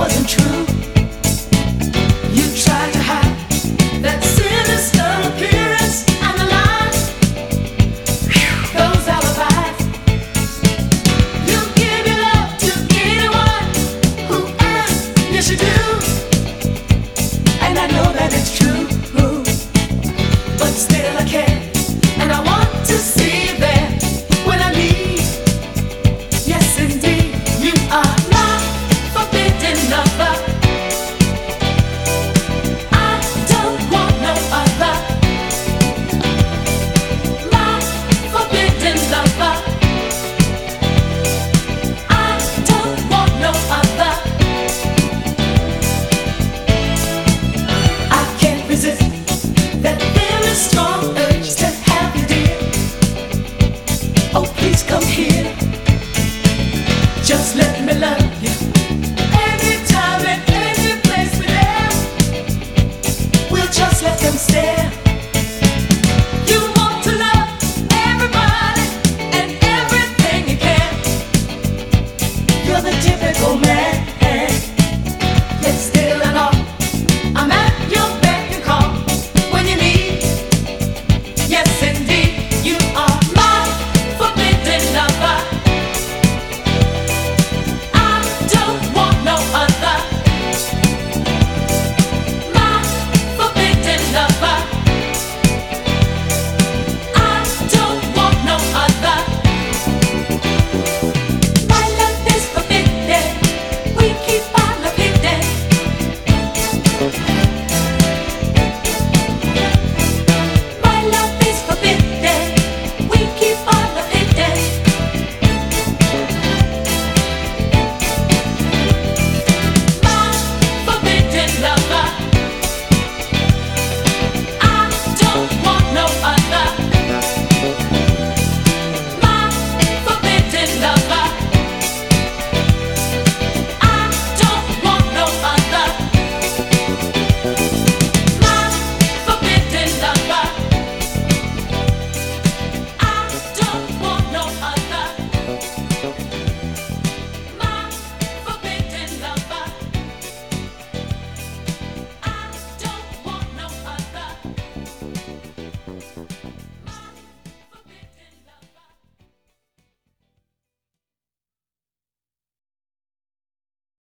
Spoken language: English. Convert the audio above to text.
wasn't true. You tried to hide that sinister appearance and the lies, those alibis. You give your love to anyone who asks, yes you do. And I know that it's true, but still I can't